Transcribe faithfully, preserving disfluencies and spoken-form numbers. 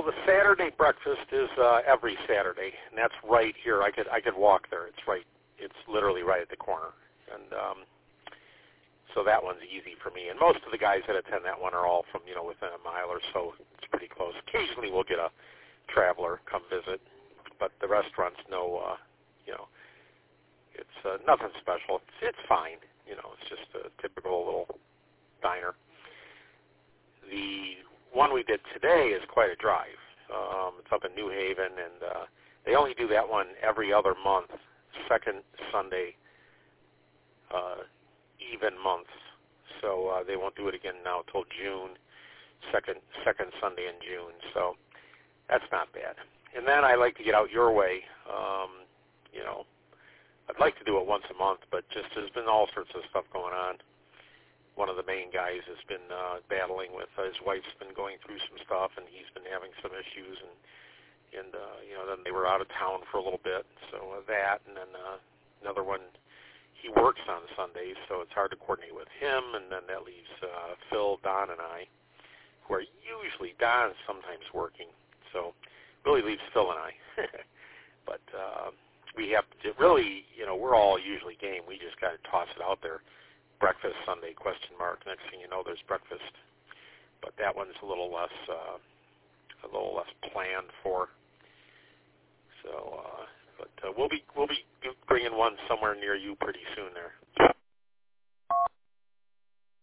the Saturday breakfast is uh, every Saturday, and that's right here. I could I could walk there. It's right. It's literally right at the corner, and um, so that one's easy for me. And most of the guys that attend that one are all from you know within a mile or so. It's pretty close. Occasionally we'll get a traveler come visit, but the restaurant's no, uh, you know, it's uh, nothing special. It's, it's fine. You know, it's just a typical little diner. The one we did today is quite a drive. Um, it's up in New Haven, and uh, they only do that one every other month, second Sunday, uh, even months. So uh, they won't do it again now till June, second second Sunday in June. So that's not bad. And then I like to get out your way. Um, you know, I'd like to do it once a month, but just there's been all sorts of stuff going on. One of the main guys has been uh, battling with uh, his wife's been going through some stuff, and he's been having some issues, and and uh, you know then they were out of town for a little bit, so uh, that, and then uh, another one. He works on Sundays, so it's hard to coordinate with him, and then that leaves uh, Phil, Don, and I, who are usually Don's sometimes working, so really leaves Phil and I. But uh, we have to really, you know, we're all usually game. We just got to toss it out there. Breakfast Sunday, question mark. Next thing you know, there's breakfast. But that one's a little less, uh, a little less planned for. So, uh, but uh, we'll be we'll be bringing one somewhere near you pretty soon there.